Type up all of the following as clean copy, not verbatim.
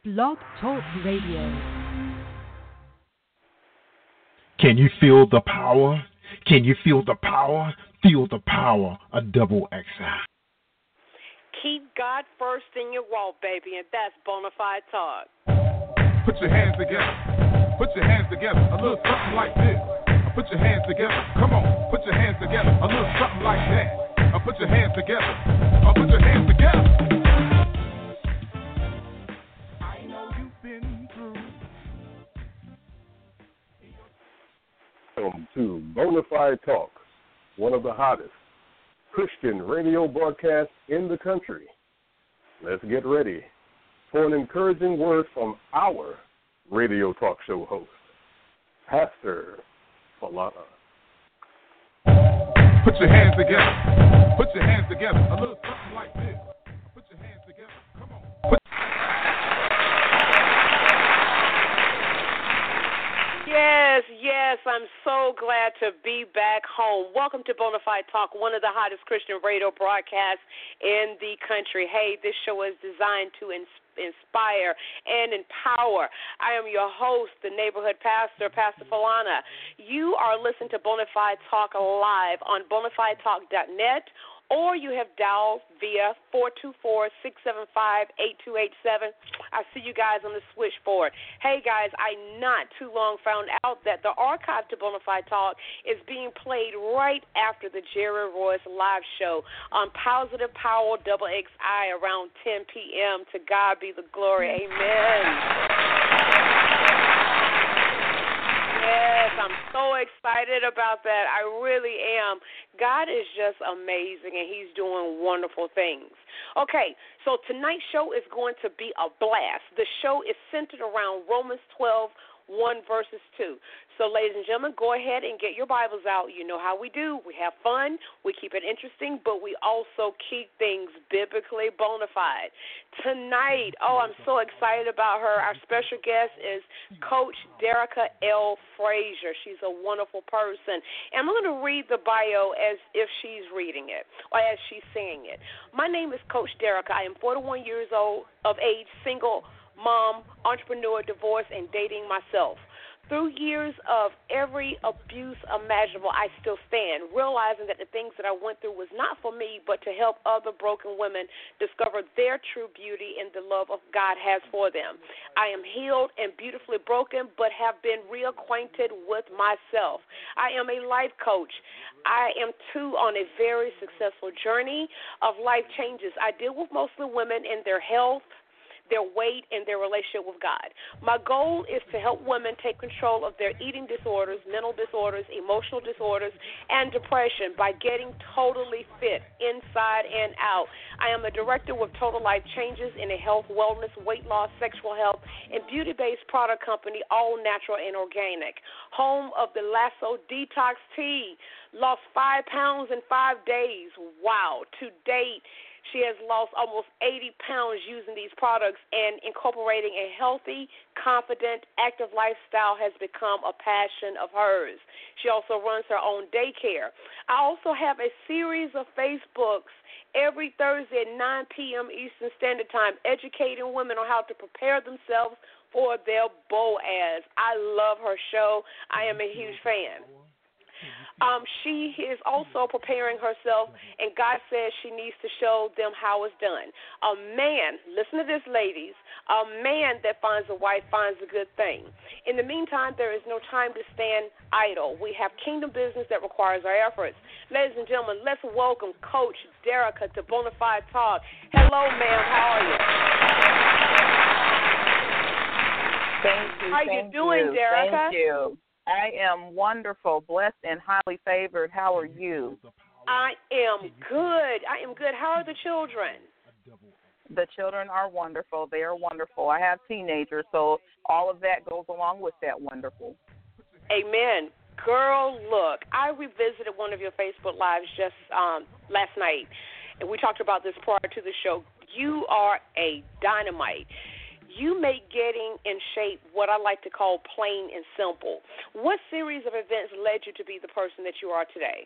Blog Talk Radio. Can you feel the power? Can you feel the power? Feel the power of Double XI. Keep God first in your walk, baby, and that's Bonafide Talk. Put your hands together. Put your hands together. A little something like this. Put your hands together. Come on. Put your hands together. A little something like that. Put your hands together. Put your hands together. I know you've been through. Welcome to Bonafide Talk, one of the hottest Christian radio broadcasts in the country. Let's get ready for an encouraging word from our radio talk show host, Pastor Falana. Put your hands together. Put your hands together. A little something like this. Put your hands together. Come on. Yes, I'm so glad to be back home. Welcome to Bonafide Talk, one of the hottest Christian radio broadcasts in the country. Hey, this show is designed to inspire and empower. I am your host, the neighborhood pastor, Pastor Falana. You are listening to Bonafide Talk live on bonafidetalk.net, or you have dialed via 424-675-8287. I see you guys on the switchboard. Hey, guys, I not too long found out that the archive to Bonafide Talk is being played right after the Jerry Royce live show on Positive Power XXI around 10 p.m. To God be the glory. Amen. Yes, I'm so excited about that. I really am. God is just amazing, and he's doing wonderful things. Okay, so tonight's show is going to be a blast. The show is centered around Romans 12, 1 verses 2. So, ladies and gentlemen, go ahead and get your Bibles out. You know how we do. We have fun, we keep it interesting, but we also keep things biblically bona fide. Tonight, I'm so excited about her. Our special guest is Coach Derica L. Frazier. She's a wonderful person. And I'm going to read the bio as if she's reading it or as she's saying it. My name is Coach Derica. I am 41 years old of age, single mom, entrepreneur, divorced, and dating myself. Through years of every abuse imaginable, I still stand, realizing that the things that I went through was not for me, but to help other broken women discover their true beauty and the love of God has for them. I am healed and beautifully broken, but have been reacquainted with myself. I am a life coach. I am, too, on a very successful journey of life changes. I deal with mostly women in their health, their weight, and their relationship with God. My goal is to help women take control of their eating disorders, mental disorders, emotional disorders, and depression by getting totally fit inside and out. I am a director with Total Life Changes in a health, wellness, weight loss, sexual health, and beauty-based product company, all natural and organic. Home of the Lasso Detox Tea. Lost 5 pounds in 5 days. Wow. To date, she has lost almost 80 pounds using these products, and incorporating a healthy, confident, active lifestyle has become a passion of hers. She also runs her own daycare. I also have a series of Facebooks every Thursday at 9 p.m. Eastern Standard Time, educating women on how to prepare themselves for their Boaz. I love her show. I am a huge fan. She is also preparing herself, and God says she needs to show them how it's done. A man, listen to this, ladies, a man that finds a wife finds a good thing. In the meantime, there is no time to stand idle. We have kingdom business that requires our efforts. Ladies and gentlemen, let's welcome Coach Derica to Bonafide Talk. Hello, ma'am. How are you? Thank you. How you doing, Derica? Thank you. I am wonderful, blessed, and highly favored. How are you? I am good. How are the children? The children are wonderful. They are wonderful. I have teenagers, so all of that goes along with that wonderful. Amen. Girl, look, I revisited one of your Facebook Lives just last night, and we talked about this prior to the show. You are a dynamite. You make getting in shape what I like to call plain and simple. What series of events led you to be the person that you are today?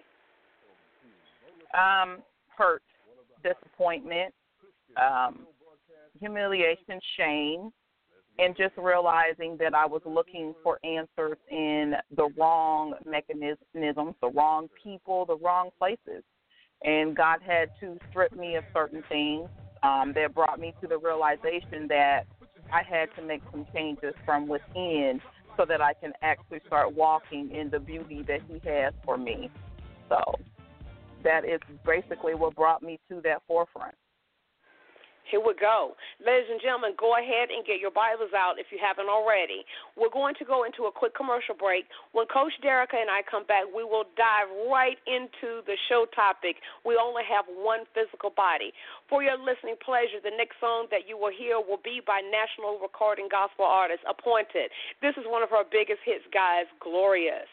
Hurt, disappointment, humiliation, shame, and just realizing that I was looking for answers in the wrong mechanisms, the wrong people, the wrong places. And God had to strip me of certain things that brought me to the realization that I had to make some changes from within so that I can actually start walking in the beauty that He has for me. So that is basically what brought me to that forefront. Here we go. Ladies and gentlemen, go ahead and get your Bibles out if you haven't already. We're going to go into a quick commercial break. When Coach Derica and I come back, we will dive right into the show topic. We only have one physical body. For your listening pleasure, the next song that you will hear will be by national recording gospel artist Appointed. This is one of her biggest hits, guys, Glorious.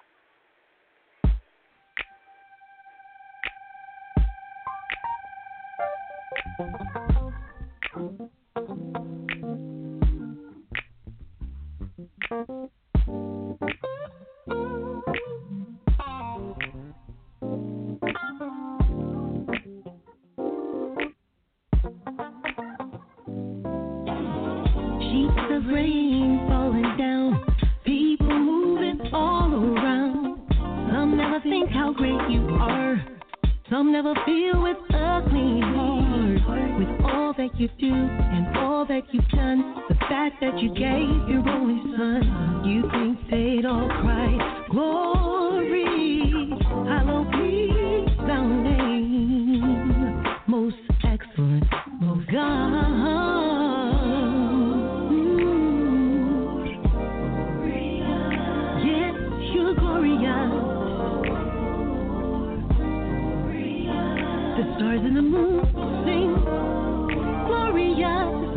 Sheets of rain falling down, people moving all around. Some never think how great you are. Some never feel with a clean heart. With all that you do and all that you've done, the fact that you gave your only son, you think they'd all cry, glory, hallowed be thy name, most excellent, oh God. Yes, you're glorious. The stars and the moon sing glorious.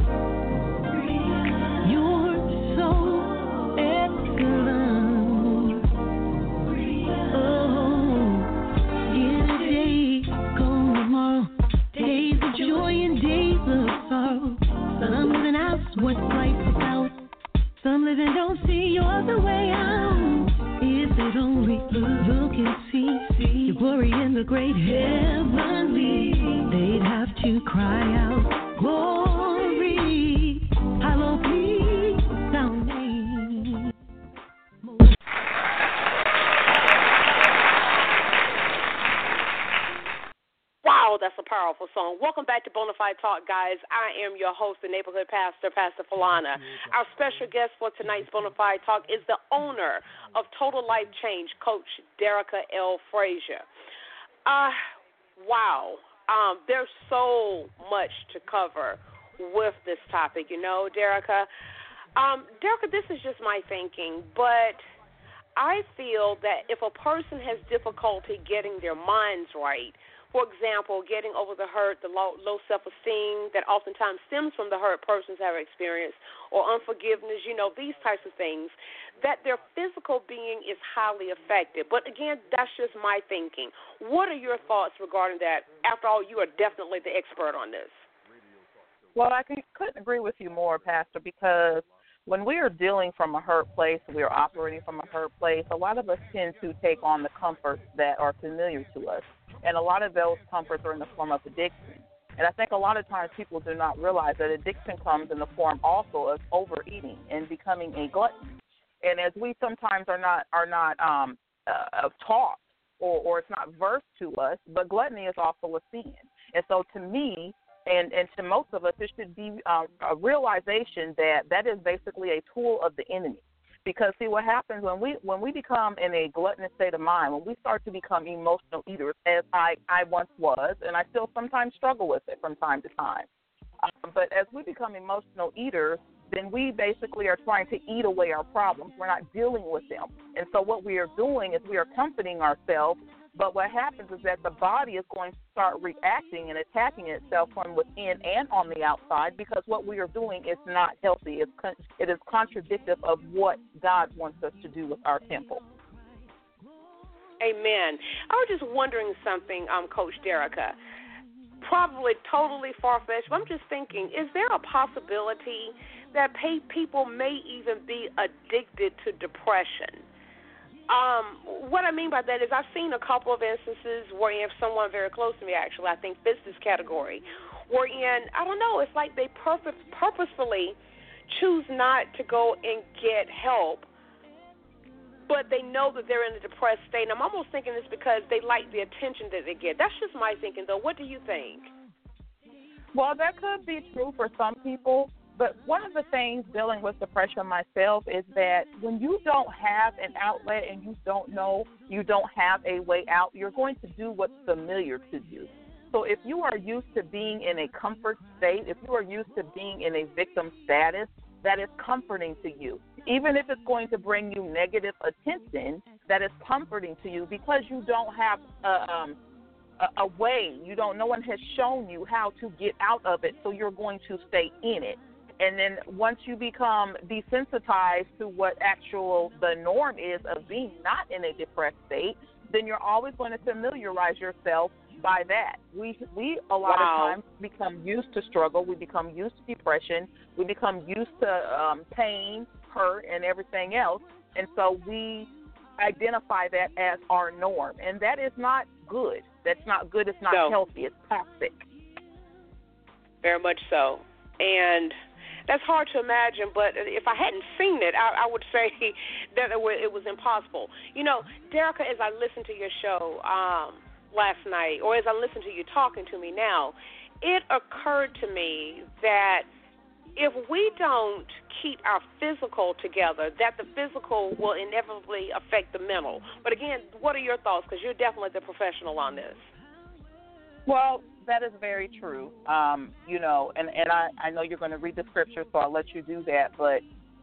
You're so excellent. Oh, here today, gone tomorrow. Days of joy and days of sorrow. Some living out what life's about. Some living don't see you're the way out. If they'd only look and see your glory in the great heavenly, they'd have to cry out, glory, hallowed be thy name. Wow, that's a powerful song. Welcome back to Bonafide Talk, guys. I am your host, the neighborhood pastor, Pastor Falana. Our special guest for tonight's Bonafide Talk is the owner of Total Life Change, Coach Derica L. Frazier. Wow. There's so much to cover with this topic, you know, Derica. Derica, this is just my thinking, but I feel that if a person has difficulty getting their minds right, for example, getting over the hurt, the low self-esteem that oftentimes stems from the hurt persons have experienced, or unforgiveness, you know, these types of things, that their physical being is highly affected. But again, that's just my thinking. What are your thoughts regarding that? After all, you are definitely the expert on this. Well, I couldn't agree with you more, Pastor, because when we are dealing from a hurt place, we are operating from a hurt place, a lot of us tend to take on the comforts that are familiar to us. And a lot of those comforts are in the form of addiction. And I think a lot of times people do not realize that addiction comes in the form also of overeating and becoming a glutton. And as we sometimes are not taught or it's not versed to us, but gluttony is also a sin. And so to me, and to most of us, it should be a realization that that is basically a tool of the enemy. Because, see, what happens when we become in a gluttonous state of mind, when we start to become emotional eaters, as I once was, and I still sometimes struggle with it from time to time. But as we become emotional eaters, then we basically are trying to eat away our problems. We're not dealing with them. And so what we are doing is we are comforting ourselves. But what happens is that the body is going to start reacting and attacking itself from within and on the outside, because what we are doing is not healthy. It is contradictive of what God wants us to do with our temple. Amen. I was just wondering something, Coach Derica. Probably totally far-fetched, but I'm just thinking, is there a possibility that people may even be addicted to depression? What I mean by that is I've seen a couple of instances where someone very close to me, actually, I think fits this category, wherein, I don't know, it's like they purposefully choose not to go and get help, but they know that they're in a depressed state. And I'm almost thinking it's because they like the attention that they get. That's just my thinking, though. What do you think? Well, that could be true for some people, but one of the things dealing with depression myself is that when you don't have an outlet and you don't know, you don't have a way out, you're going to do what's familiar to you. So if you are used to being in a comfort state, if you are used to being in a victim status, that is comforting to you. Even if it's going to bring you negative attention, that is comforting to you because you don't have a way. No one has shown you how to get out of it, so you're going to stay in it. And then once you become desensitized to what the norm is of being not in a depressed state, then you're always going to familiarize yourself by that. We a lot of times become used to struggle. We become used to depression. We become used to pain, hurt, and everything else. And so we identify that as our norm. And that is not good. That's not good. It's not healthy. It's toxic. Very much so. And that's hard to imagine, but if I hadn't seen it, I would say that it was impossible. You know, Derica, as I listened to your show last night, or as I listened to you talking to me now, it occurred to me that if we don't keep our physical together, that the physical will inevitably affect the mental. But again, what are your thoughts? Because you're definitely the professional on this. Well, that is very true. You know, and I know you're going to read the scripture, so I'll let you do that. But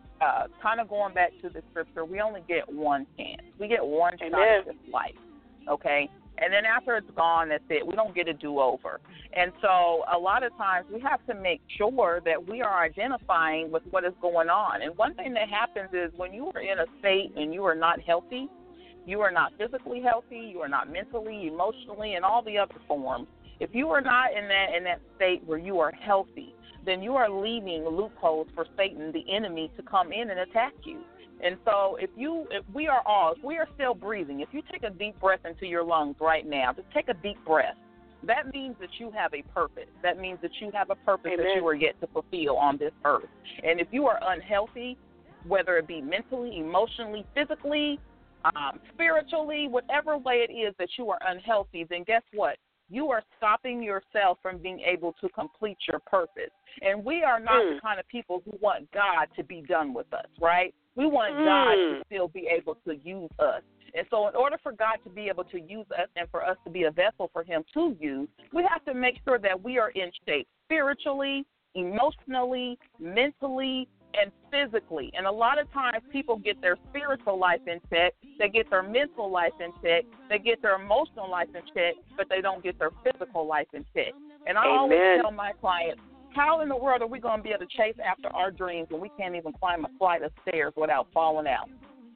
kind of going back to the scripture, we only get one chance. We get one shot at this life, okay? And then after it's gone, that's it. We don't get a do-over. And so a lot of times we have to make sure that we are identifying with what is going on. And one thing that happens is when you are in a state and you are not healthy, you are not physically healthy, you are not mentally, emotionally, and all the other forms. If you are not in that state where you are healthy, then you are leaving loopholes for Satan, the enemy, to come in and attack you. And so if we are still breathing, if you take a deep breath into your lungs right now, just take a deep breath. That means that you have a purpose. That means that you have a purpose that you are yet to fulfill on this earth. And if you are unhealthy, whether it be mentally, emotionally, physically, spiritually, whatever way it is that you are unhealthy, then guess what? You are stopping yourself from being able to complete your purpose. And we are not the kind of people who want God to be done with us, right? We want God to still be able to use us. And so in order for God to be able to use us and for us to be a vessel for him to use, we have to make sure that we are in shape spiritually, emotionally, mentally, and physically. And a lot of times people get their spiritual life in check, they get their mental life in check, they get their emotional life in check, but they don't get their physical life in check. And I always tell my clients, how in the world are we going to be able to chase after our dreams when we can't even climb a flight of stairs without falling out?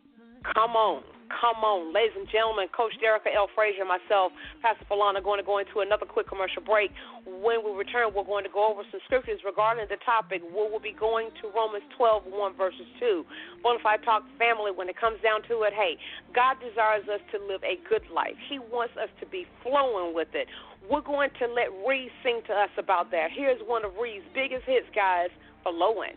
Come on. Ladies and gentlemen, Coach Derica L. Frazier and myself, Pastor Falana, going to go into another quick commercial break. When we return, we're going to go over some scriptures regarding the topic. We will be going to Romans 12:1 verses 2. Bonafide Talk family, when it comes down to it, hey, God desires us to live a good life. He wants us to be flowing with it. We're going to let Reese sing to us about that. Here's one of Reese's biggest hits, guys, Flowing.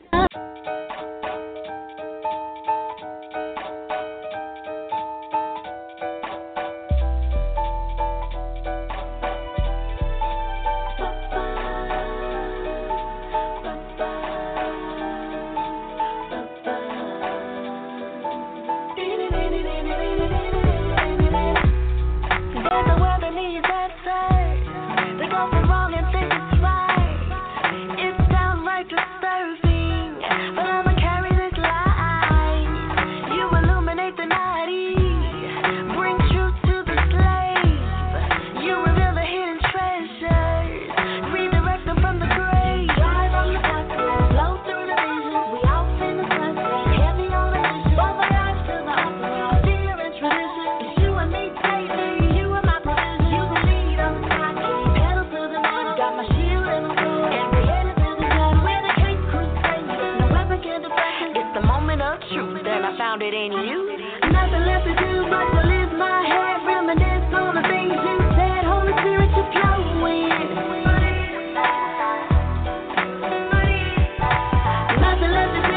Nothing left to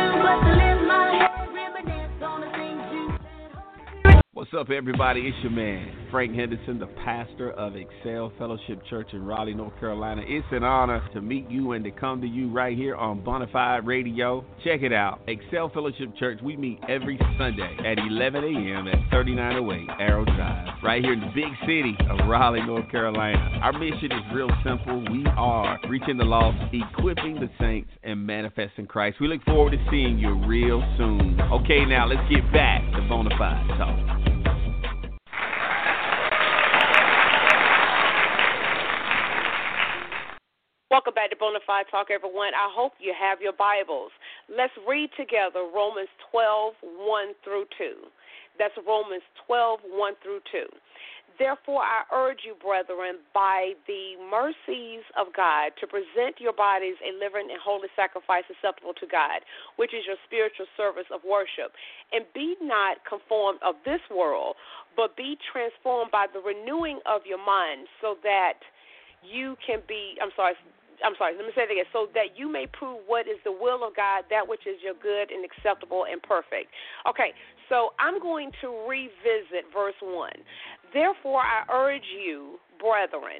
What's up, everybody? It's your man, Frank Henderson, the pastor of Excel Fellowship Church in Raleigh, North Carolina. It's an honor to meet you and to come to you right here on Bonafide Radio. Check it out. Excel Fellowship Church, we meet every Sunday at 11 a.m. at 3908 Arrow Drive, right here in the big city of Raleigh, North Carolina. Our mission is real simple. We are reaching the lost, equipping the saints, and manifesting Christ. We look forward to seeing you real soon. Okay, now let's get back to Bonafide Talk. Welcome back to Bonafide Talk, everyone. I hope you have your Bibles. Let's read together Romans 12, 1 through 2. That's Romans 12, 1 through 2. Therefore, I urge you, brethren, by the mercies of God, to present your bodies a living and holy sacrifice acceptable to God, which is your spiritual service of worship. And be not conformed of this world, but be transformed by the renewing of your mind, so that you can be, let me say it again, so that you may prove what is the will of God, that which is your good and acceptable and perfect. Okay, so I'm going to revisit verse 1. Therefore, I urge you, brethren,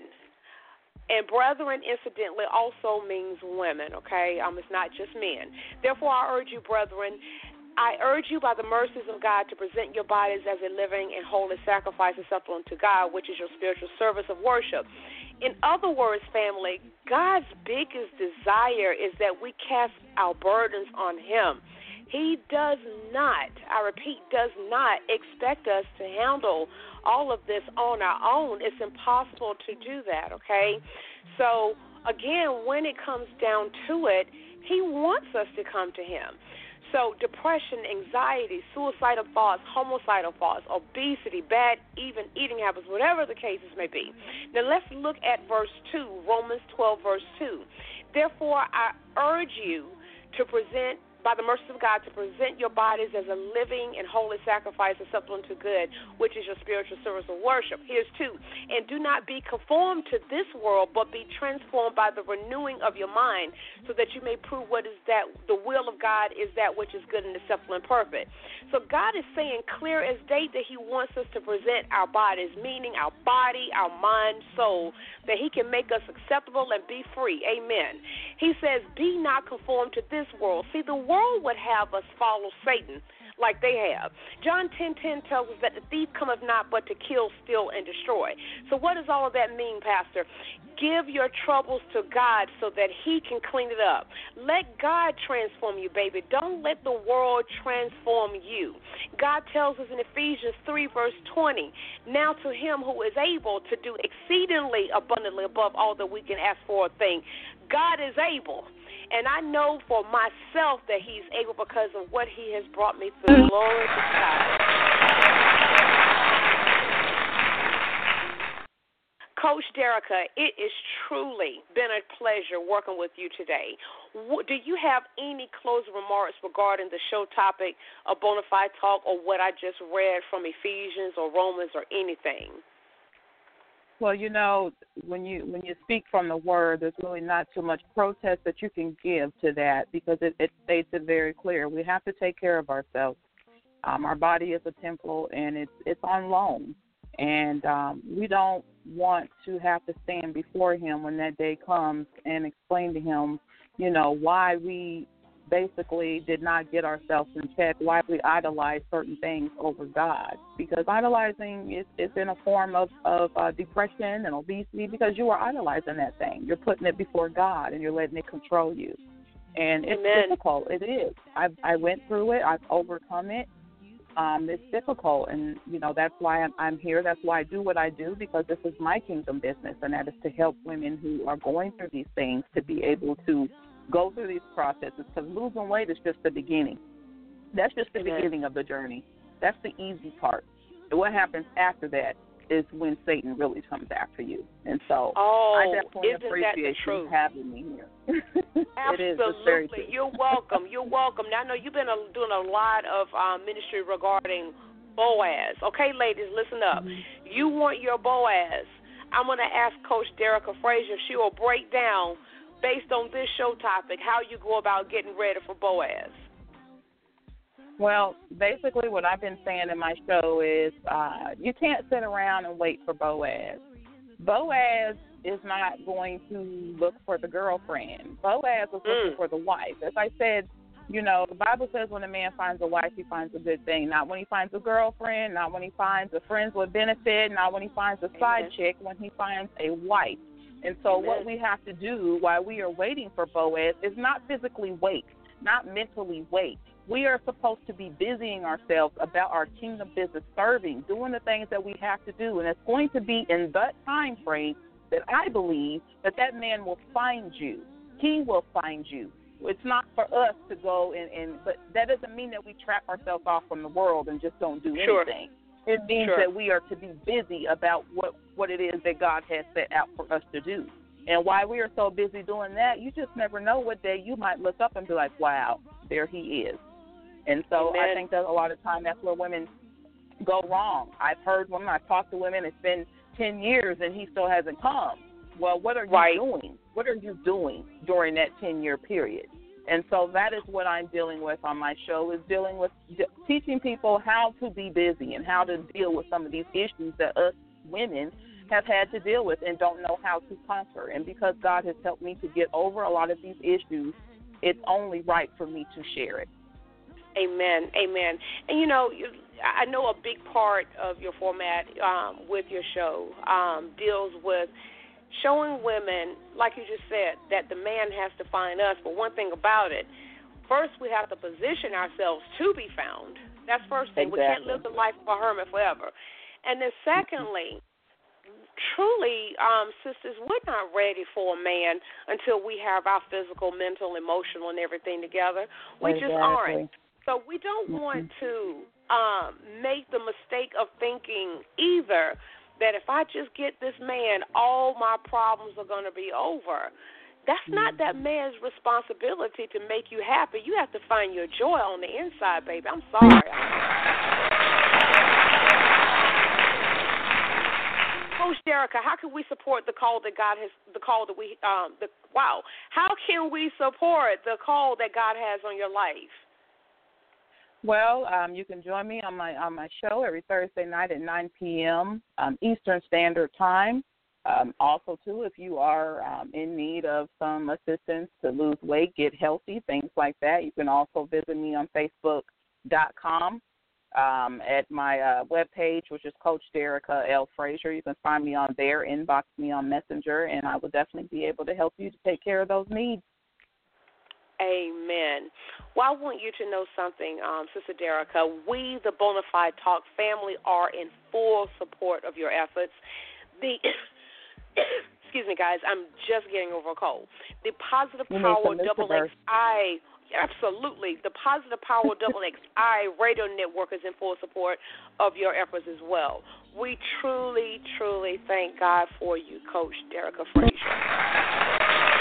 and brethren, incidentally, also means women, okay? It's not just men. Therefore, I urge you, brethren, I urge you by the mercies of God to present your bodies as a living and holy sacrifice acceptable unto God, which is your spiritual service of worship. In other words, family, God's biggest desire is that we cast our burdens on Him. He does not, I repeat, does not expect us to handle all of this on our own. It's impossible to do that, okay? So, again, when it comes down to it, He wants us to come to Him. So depression, anxiety, suicidal thoughts, homicidal thoughts, obesity, bad eating habits, whatever the cases may be. Now let's look at verse 2, Romans 12, verse 2. Therefore, I urge you to present, by the mercy of God, to present your bodies as a living and holy sacrifice acceptable unto good, which is your spiritual service of worship. Here's 2. And do not be conformed to this world, but be transformed by the renewing of your mind, so that you may prove what is that the will of God is, that which is good and acceptable and perfect. So God is saying clear as day that He wants us to present our bodies, meaning our body, our mind, soul, that He can make us acceptable and be free. Amen. He says, be not conformed to this world. See, the world would have us follow Satan like they have. John 10:10 tells us that the thief cometh not but to kill, steal, and destroy. So what does all of that mean, Pastor? Give your troubles to God so that He can clean it up. Let God transform you, baby. Don't let the world transform you. God tells us in Ephesians 3, verse 20, now to Him who is able to do exceedingly abundantly above all that we can ask for or think. God is able. And I know for myself that He's able because of what He has brought me through. Glory to God. Coach Derica, it has truly been a pleasure working with you today. Do you have any closing remarks regarding the show topic of Bonafide Talk, or what I just read from Ephesians or Romans or anything? Well, when you speak from the Word, there's really not too much protest that you can give to that, because it states it very clear. We have to take care of ourselves. Our body is a temple, and it's on loan. And we don't want to have to stand before Him when that day comes and explain to Him, why we basically did not get ourselves in check, why we idolize certain things over God. Because idolizing is in a form of depression and obesity, because you are idolizing that thing. You're putting it before God, and you're letting it control you. And it's difficult. It is. I went through it. I've overcome it. It's difficult, and, that's why I'm here. That's why I do what I do, because this is my kingdom business, and that is to help women who are going through these things to be able to go through these processes, because losing weight is just the beginning. That's just the beginning of the journey. That's the easy part. And what happens after that is when Satan really comes after you. And so I definitely appreciate you having me here. Absolutely. You're welcome. You're welcome. Now, I know you've been doing a lot of ministry regarding Boaz. Okay, ladies, listen up. Mm-hmm. You want your Boaz. I'm going to ask Coach Derica Frazier if she will break down, based on this show topic, how you go about getting ready for Boaz. Well, basically what I've been saying in my show is you can't sit around and wait for Boaz. Boaz is not going to look for the girlfriend. Boaz is looking for the wife. As I said, you know, the Bible says when a man finds a wife, he finds a good thing. Not when he finds a girlfriend, not when he finds a friends with benefit, not when he finds a side chick, when he finds a wife. And so what we have to do while we are waiting for Boaz is not physically wait, not mentally wait. We are supposed to be busying ourselves about our kingdom business, serving, doing the things that we have to do. And it's going to be in that time frame that I believe that man will find you. He will find you. It's not for us to go but that doesn't mean that we trap ourselves off from the world and just don't do anything. It means that we are to be busy about what it is that God has set out for us to do. And while we are so busy doing that, you just never know what day you might look up and be like, wow, there he is. And so I think that a lot of time that's where women go wrong. I've heard women, I've talked to women, it's been 10 years and he still hasn't come. Well, what are you doing? What are you doing during that 10-year period? And so that is what I'm dealing with on my show, is dealing with teaching people how to be busy and how to deal with some of these issues that us women have had to deal with and don't know how to conquer. And because God has helped me to get over a lot of these issues, it's only right for me to share it. Amen, amen. And, you know, I know a big part of your format with your show deals with showing women, like you just said, that the man has to find us. But one thing about it, first we have to position ourselves to be found. That's first thing. Exactly. We can't live the life of a hermit forever. And then secondly, truly, sisters, we're not ready for a man until we have our physical, mental, emotional, and everything together. We just aren't. So we don't want to make the mistake of thinking either that if I just get this man, all my problems are going to be over. That's not that man's responsibility to make you happy. You have to find your joy on the inside, baby. I'm sorry. Coach Derica, how can we support the call that God has, how can we support the call that God has on your life? Well, you can join me on my show every Thursday night at 9 p.m. Eastern Standard Time. Also, too, if you are in need of some assistance to lose weight, get healthy, things like that, you can also visit me on Facebook.com at my webpage, which is Coach Derica L. Frazier. You can find me on there, inbox me on Messenger, and I will definitely be able to help you to take care of those needs. Amen. Well, I want you to know something, Sister Derica. We, the Bonafide Talk family, are in full support of your efforts. Excuse me, guys, I'm just getting over a cold. The Positive Power XXI, absolutely. The Positive Power XXI radio network is in full support of your efforts as well. We truly, truly thank God for you, Coach Derica Frazier.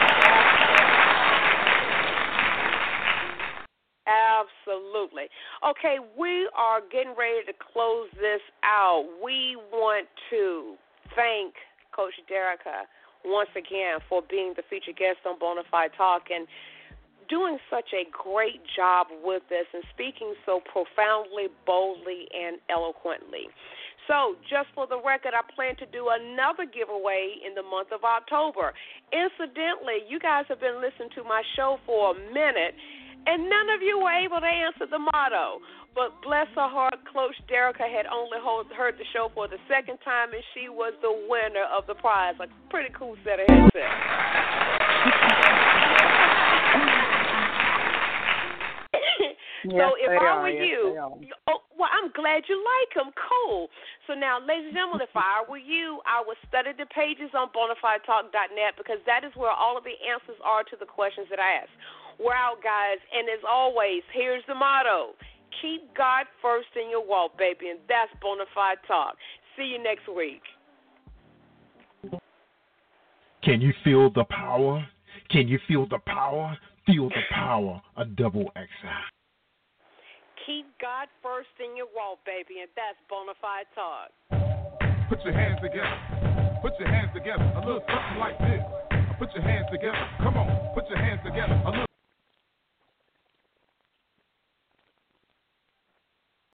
Absolutely. Okay, we are getting ready to close this out. We want to thank Coach Derica once again for being the featured guest on Bonafide Talk and doing such a great job with this and speaking so profoundly, boldly, and eloquently. So, just for the record, I plan to do another giveaway in the month of October. Incidentally, you guys have been listening to my show for a minute, and none of you were able to answer the motto. But bless her heart, Coach Derica had only heard the show for the second time, and she was the winner of the prize. A pretty cool set of headsets. So if I were you, well, I'm glad you like them. Cool. So now, ladies and gentlemen, if I were you, I would study the pages on bonafidetalk.net because that is where all of the answers are to the questions that I ask. We're out, guys, and as always, here's the motto. Keep God first in your walk, baby, and that's Bonafide Talk. See you next week. Can you feel the power? Can you feel the power? Feel the power of Double XI. Keep God first in your walk, baby, and that's Bonafide Talk. Put your hands together. Put your hands together. A little something like this. Put your hands together. Come on. Put your hands together. A little